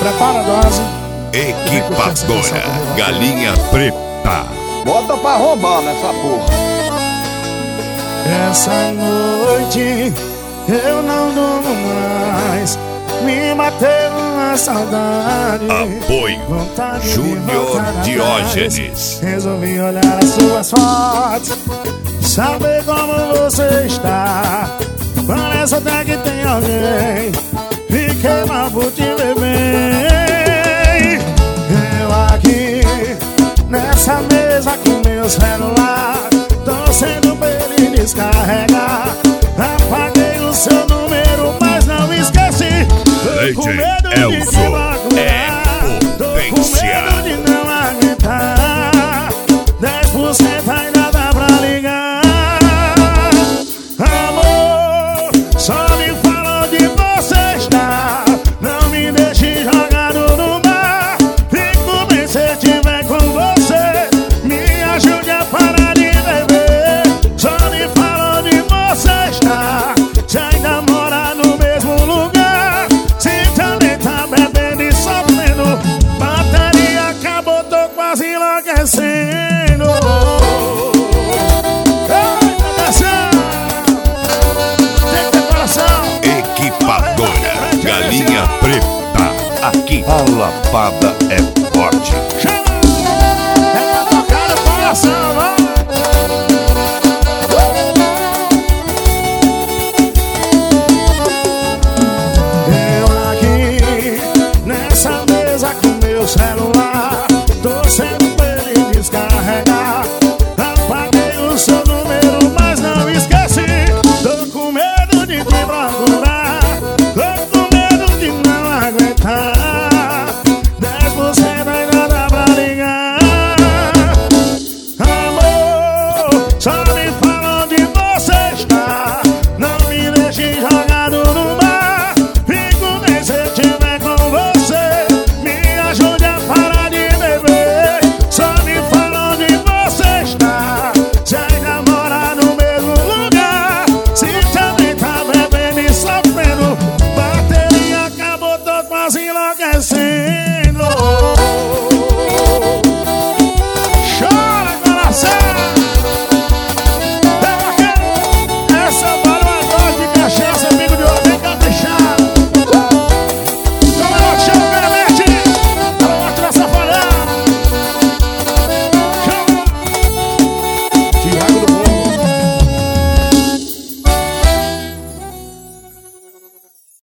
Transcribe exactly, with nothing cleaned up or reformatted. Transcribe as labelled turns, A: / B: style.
A: prepara a dose.
B: Equipadora Galinha Preta.
C: Bota pra roubar nessa porra.
A: Essa noite eu não durmo mais. Me bateu uma saudade.
B: Apoio
A: Vontade de
B: Júnior
A: voltar atrás.
B: Diógenes.
A: Resolvi olhar as suas fotos, saber como você está. Parece até que tem alguém. Fiquei mal por te ver bem. Eu aqui nessa mesa com meu celular, torcendo pra ele descarregar. Apaguei o seu número, mas não esqueci. Tô com medo de te magoar. Tô com medo de não aguentar. Dez por cento ainda dá pra ligar. Amor, só me fala onde você está. Não me deixe jogado no mar. Fico bem se estiver com você. Me ajude a parar de beber. Só me fala onde você está. Se ainda mora no mesmo lugar. Se também tá bebendo e sofrendo. Bateria acabou, tô quase enlouquecendo.
B: Equipadora Galinha Preta. Aqui a lapada é forte.
A: É pra tocar no coração, vai.